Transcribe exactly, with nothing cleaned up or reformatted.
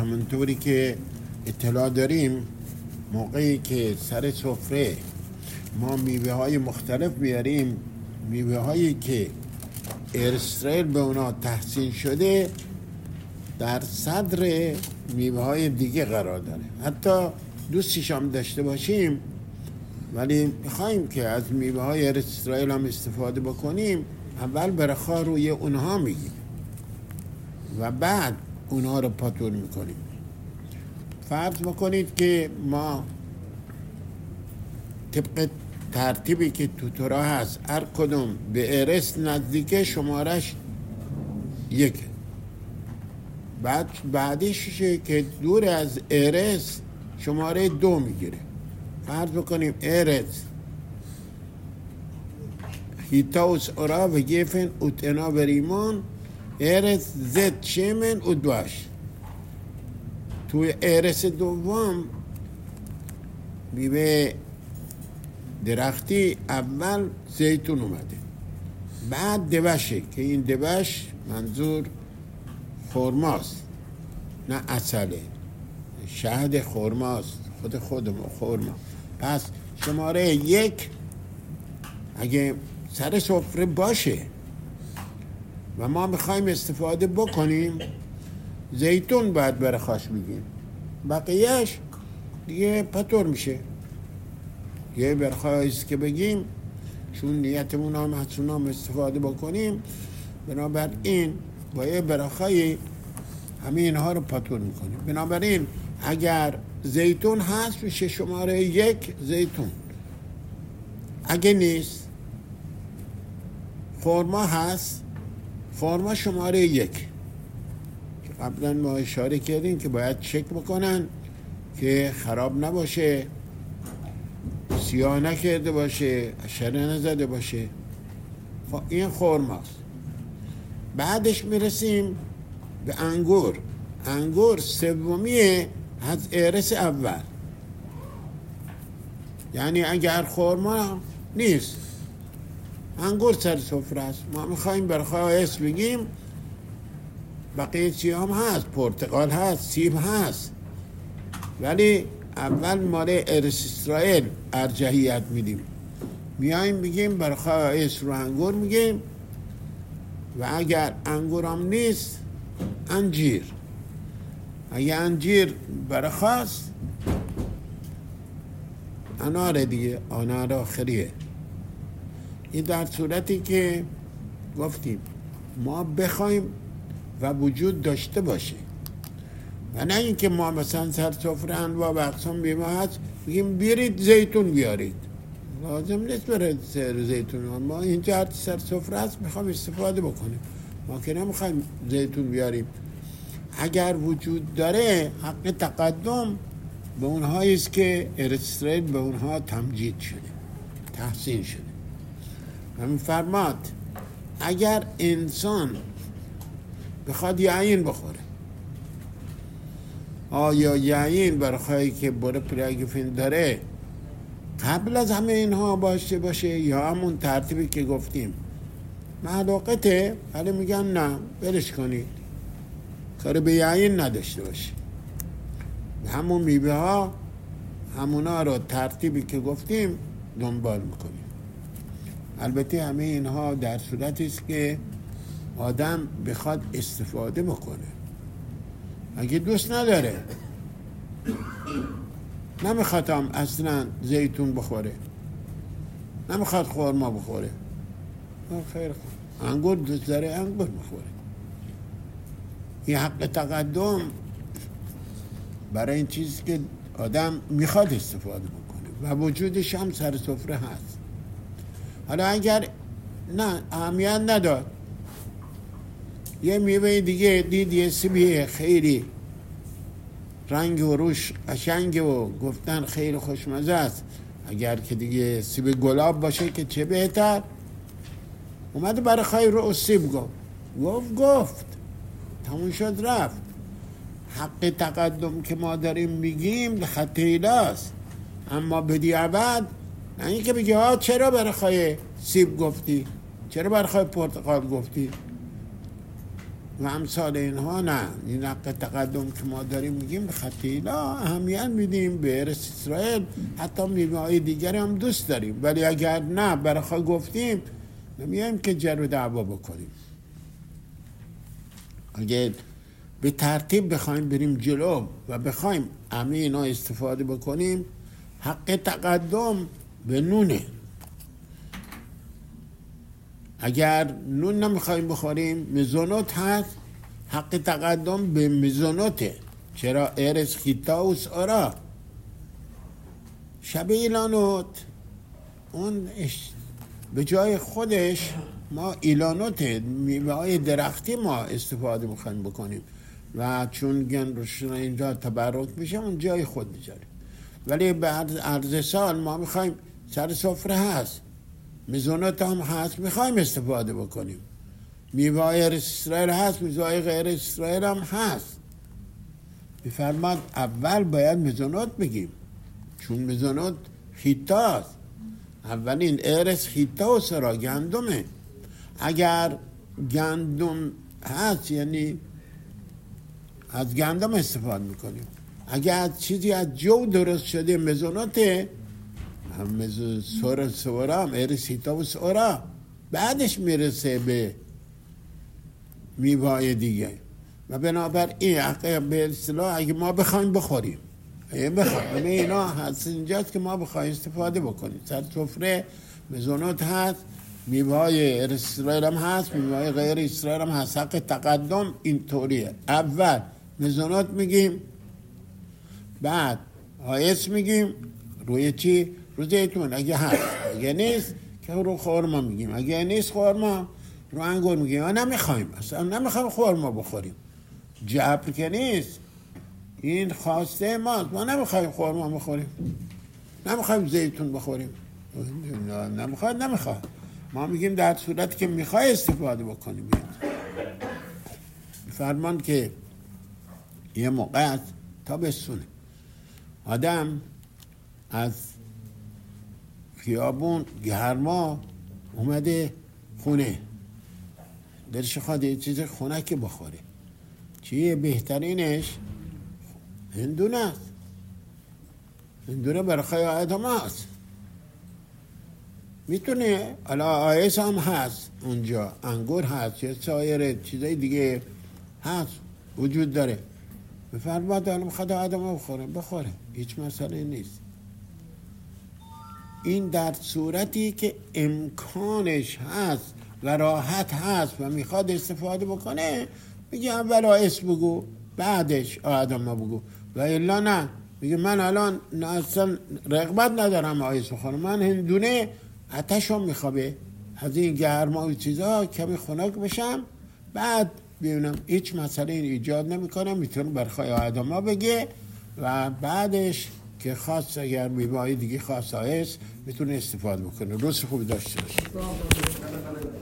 همونطوری که اطلاع داریم موقعی که سر سفره ما میوه های مختلف بیاریم، میوه هایی که اسرائیل به اونا تحسین شده در صدر میوه های دیگه قرار داره. حتی دوستیش هم داشته باشیم ولی میخوایم که از میوه های اسرائیل هم استفاده بکنیم، اول برخا روی اونها میگیم و بعد اونها رو پاتور میکنیم. فرض بکنید که ما طبق ترتیبی که تو تورا هست هر کدوم به ارث نزدیک شمارش یک، بعد بعدیش که دور از ارث شماره دو میگیره. فرض بکنیم ارث هیتاوس اورا و گیفن اوتنا و ریمان ارث زد شمن و دواش. توی ارث دوم میوه درختی اول زیتون اومده، بعد دوشه که این دوش منظور خرماست نه عسله، شهد خرماست، خود خودمون خرما. پس شماره یک اگه سر سفره باشه و ما میخوایم استفاده بکنیم زیتون باید برخاش بگیم، بقیهش دیگه پتور میشه. یه برخواست که بگیم چون نیتمون هم حسون هم استفاده بکنیم، بنابراین با یه برخوای همه اینها رو پتور میکنیم. بنابراین اگر زیتون هست میشه شماره یک زیتون، اگه نیست خرما هست، خرما شماره یک. قبلا ما اشاره کردیم که باید چک بکنن که خراب نباشه، سیاه نکرده باشه، حشره نزده باشه. خب این خرماست. بعدش میرسیم به انگور. انگور سومیه از ارث اول، یعنی اگر خرما نیست انگور سر سفره است، ما میخواییم برخواه اسم بگیم، بقیه چی هم هست، پرتقال هست، سیب هست، ولی اول مال ارث اسرائیل ارجحیت میدیم. میاییم بگیم برخواه اسم رو انگور میگیم و اگر انگور هم نیست انجیر. اگه انجیر برخواست انار دیگه، انار آخریه. این در صورتی که گفتیم ما بخوایم و وجود داشته باشه و نه اینکه ما مثلا سر سفره انواع و اقسام بیمه هست بگیم بیارید زیتون بیارید. لازم نیست برای سر زیتون، ما اینجا هر سر سفره هست میخوام استفاده بکنیم، ما که نمیخوایم زیتون بیاریم. اگر وجود داره حق تقدم به اونهایی است که اسرائیل به اونها تمجید شده، تحسین شده. همین فرماد اگر انسان بخواد یعین بخوره، آیا یعین برخواهی که بره پریگفین داره قبل از همه اینها باشه باشه یا همون ترتیبی که گفتیم معلوقته، ولی میگن نه برش کنید، کار به یعین نداشته باشه. همون میوه ها همونا رو ترتیبی که گفتیم دنبال میکنیم. البته همه اینها در صورتی است که آدم بخواد استفاده بکنه. اگه دوست نداره، نمیخواد هم اصلا زیتون بخوره، نمیخواد خرما بخوره، خیر خوب انگور دوست داره انگور بخوره. این حق تقدم برای این چیزی که آدم میخواد استفاده بکنه و وجودش هم سر سفره هست. حالا اگر نه اهمیت نداد، یه میوه دیگه دید یه سیبیه خیلی رنگ و روش قشنگه و گفتن خیلی خوشمزه است، اگر که دیگه سیب گلاب باشه که چه بهتر، اومده برای خواهی رو سیب گفت گفت گفت تمون شد رفت. حق تقدم که ما داریم میگیم خط ایلاست، اما بدیعبد نه این که بگی ها چرا برای خواهی سیب گفتی، چرا برای خواهی پرتقال گفتی، و امثال اینها نه. این حق تقدم که ما داریم میگیم به خطی لا اهمیت میدیم به ارث اسرائیل، حتی میوه های دیگر هم دوست داریم، ولی اگر نه برای گفتیم نمیایم که جر و دعوا بکنیم. اگر به ترتیب بخوایم بریم جلو و بخوایم همه اینا استفاده بکنیم، حق تقدم به نونه. اگر نون نمیخوایم بخوریم مزونوت هست، حق تقدم به مزونوته. چرا؟ ارث خیتاوس آرا. شب ایلانوت اون به جای خودش ما ایلانوته، میوه های درختی ما استفاده میخوایم بکنیم و چون گن روشن اینجا تبرک میشه اون جای خود میذاریم. ولی بعد عرض سال ما میخوایم سر سفره هست، مزونات هم هست، میخوایم استفاده بکنیم. میوه های اسرائیل هست، میوه های غیر اسرائیل هم هست. میفرماد اول باید مزونات بگیم، چون مزونات خیتاست. اولین ارث خیتاست را گندمه. اگر گندم هست یعنی از گندم استفاده میکنیم. اگر چیزی از جو درست شده مزوناته، هم مزو سور سورا هم ارث خیتاوس اورا، بعدش میرسه به میوه دیگه. و بنابراین حق به اصطلاح اگه ما بخوایم بخوریم، اگه بخوایم همه اینا هست اینجاست که ما بخوایم استفاده بکنیم. سر سفره مزونات هست، میوه های اسرائیل هم هست، میوه های غیر اسرائیل هم هست. حق تقدم این طوریه، اول مزونات میگیم، بعد آیس میگیم. روی چی؟ رو زیتون اگه هست، اگه نیست که رو خورما میگیم. اگه نیست خورما رو انگور میگیم. ما نمیخوایم، اصلا نمیخوایم خورما بخوریم، جبر که نیست، این خواسته ماست. ما نمیخوایم خورما بخوریم، نمیخوایم زیتون بخوریم، نمیخواد نمیخواد ما میگیم در صورتی که میخوای استفاده بکنیم. فرمان که یه موقع تا بسونه آدم از خیابون گرما اومده خونه، دلش خواهد یه چیز خنک بخوره. چیه بهترینش؟ هندونه است. هندونه برای آدم هست، میتونه حالا آیس هم هست اونجا، انگور هست، یا سایر چیزای دیگه هست وجود داره. بفرماد حالا میخواد آدم بخوره بخوره، هیچ مسئله نیست. این در صورتی که امکانش هست و راحت هست و میخواد استفاده بکنه، میگه اول آیس بگو بعدش آدم بگو. و الا نه، میگه من الان اصلا رغبت ندارم آیس بخورم، من هندونه آتشم میخوابه، از این گرما و چیزا کمی خنک بشم، بعد ببینم هیچ مسئله ایجاد نمیکنه، میتونه برخواه آدم ها بگه و بعدش که خاص اگر میوه دیگه خاص آیس میتونه استفاده بکنه. روز خوبی داشته باشه.